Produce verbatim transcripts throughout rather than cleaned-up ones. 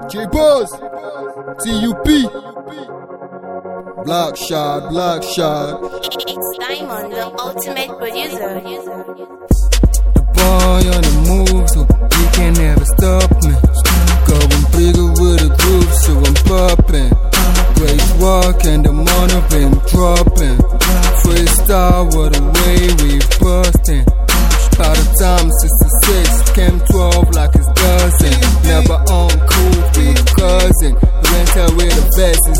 J-Boss, T U P, Black Shot, Black Shot. It's Diamond, the ultimate producer. The boy on the move, so you can never stop me. Going bigger with a groove, so I'm popping. Great walk and the money been dropping. Freestyle, what a way we busting. By the time sixty-six came twelve like it's dozen. Never on cool with cousin. Rental with the verses.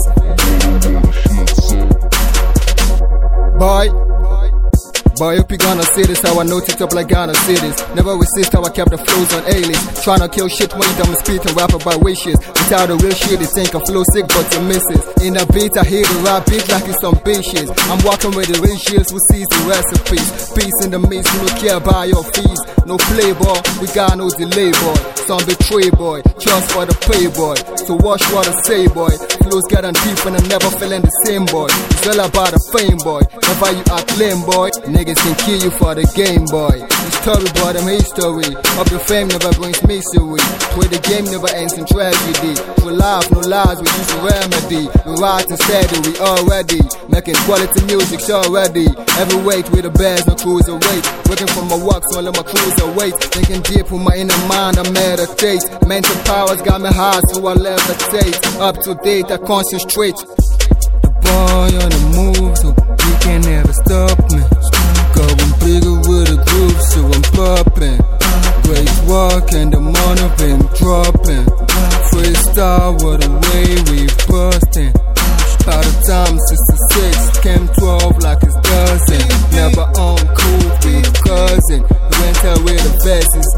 Boy, boy, hope you gonna see this. How I note it up like Ghana cities. Never resist how I kept the flows on A-list. Tryna kill shit when you dumb spit and rap about wishes. Without the real shit, you think I flow sick, but you miss it. In a beat, I hear the rap beat like it's ambitious. I'm walking with the ratios who sees the recipes. Peace in the midst, we don't care about your fees. No playboy, we got no delay, boy. Some betray, boy, just for the pay, boy. So watch what I say, boy. Flows getting deep and I never feeling the same, boy. It's all about the fame, boy. Never you act lame, boy. Niggas can kill you for the game, boy. The story, boy, them history. Of the fame never brings misery. Where the game never ends in tragedy. For life, no lies, we use a remedy. We ride steady, we already making quality music, so ready. Every weight with the bears, no cruiser weight. Working from my walks, all of my cruiser weight. Thinking deep with my inner mind, I meditate. Mental powers got me high, so I levitate. Up to date, I concentrate. The boy on the move, so you can never stop me. Going bigger with a groove, so I'm popping. Great walk and the money been dropping. Freestyle, what a way we busting. By the time sixty-six came twelve like it's dozen. Never on cool with cousin. Rental with the verses.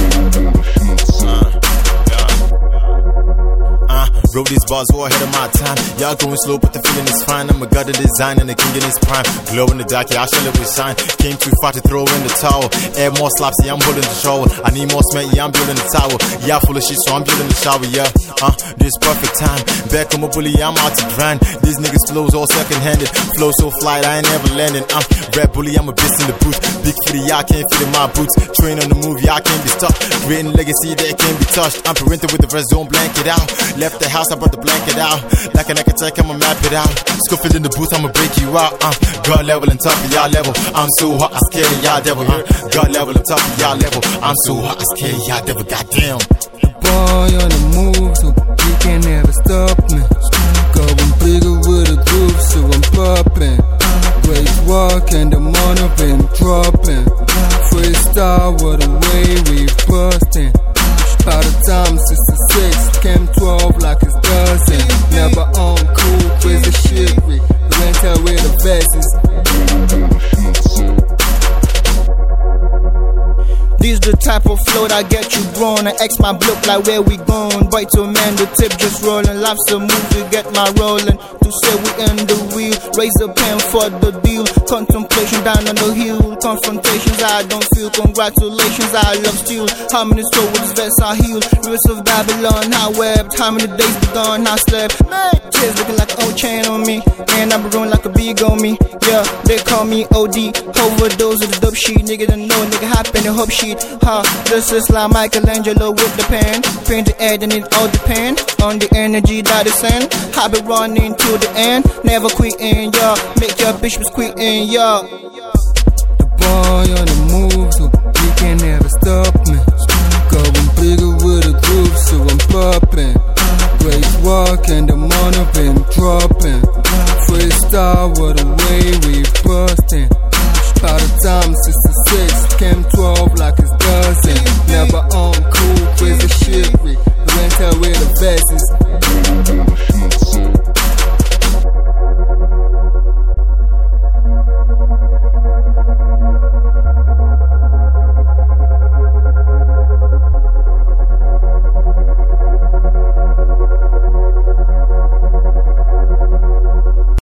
Wrote these bars all ahead of my time. Y'all going slow, but the feeling is fine. I'm a god of design and the king in his prime. Glow in the dark, yeah, I shall live with shine. Came too far to throw in the towel. Air more slaps, yeah, I'm holding the shower. I need more cement, yeah, I'm building the tower. Yeah, full of shit, so I'm building the shower, yeah. Uh, this perfect time. Back on my bully, I'm out to grind. These niggas flows all second-handed. Flow so fly, I ain't never landing. I'm rap bully, I'm a beast in the booth. Big fitty, y'all can't fit in my boots. Train on the move, y'all can't be stopped. Creating legacy that can't be touched. I'm parental with the rest, don't blank it out. Left the house, I brought the blanket out. Like an architect, I'ma map it out. Scuffle in the booth, I'ma break you out. Uh, God level and top of y'all level. I'm so hot, I scare y'all devil. Uh, God level and top of y'all level. I'm so hot, I scare y'all devil. Goddamn. The boy on the move, so you can never stop me. Going bigger with a groove, so I'm popping. Great walk and the money been dropping. Freestyle, what a way we busting. By the time sixty-six came twelve like it's dozen. Never on cool, crazy shit with rental with the verses. This the type of flow that get you grown. I X my block like where we going. Boy to man, the tip just rolling. Life's a movie, get my rolling. To say we in the wheel, raise a pen for the deal. Contemplation down on the hill. Confrontations I don't feel. Congratulations, I love steel. How many souls with this vest I heal? Rivers of Babylon, I wept. How many days begun, I slept. Man, tears looking like an old chain on me. And I'm growing like a big on me. Yeah, they call me O D. Overdose of the dope shit. Nigga don't know, nigga happen and hope shit. Huh, this is like Michelangelo with the pen. Paint the air, then it all depend on the energy that is in. I've been running to the end, never quitting, yeah. Make your bitch was quitting, yeah. The boy on the move, so you can never stop me. Going bigger with a groove, so I'm popping. Great walk and the money been dropping. Freestyle, what a way we busting. By the time sixty-six came twelve like it's dozen. Never on cool, crazy shit with rental with the verses.